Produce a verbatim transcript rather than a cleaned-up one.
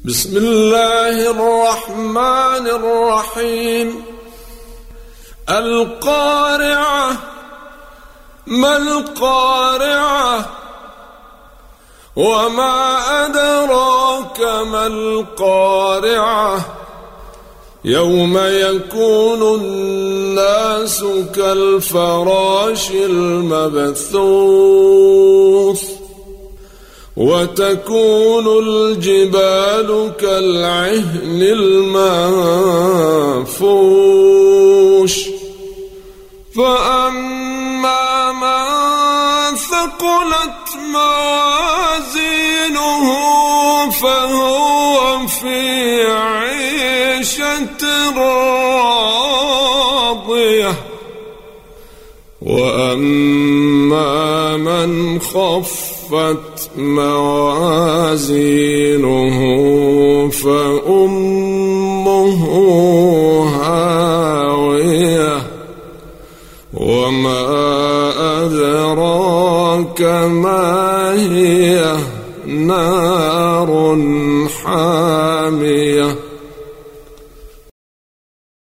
بسم الله الرحمن الرحيم. القارعة. ما القارعة؟ وما أدراك ما القارعة؟ يوم يكون الناس كالفراش المبثوث وتكون الجبال كالعهن المنفوش فأما من ثقلت موازينه فهو في عيشة راضية وأما من خفت موازينه فأمه هاوية وما أدراك ما هي؟ نار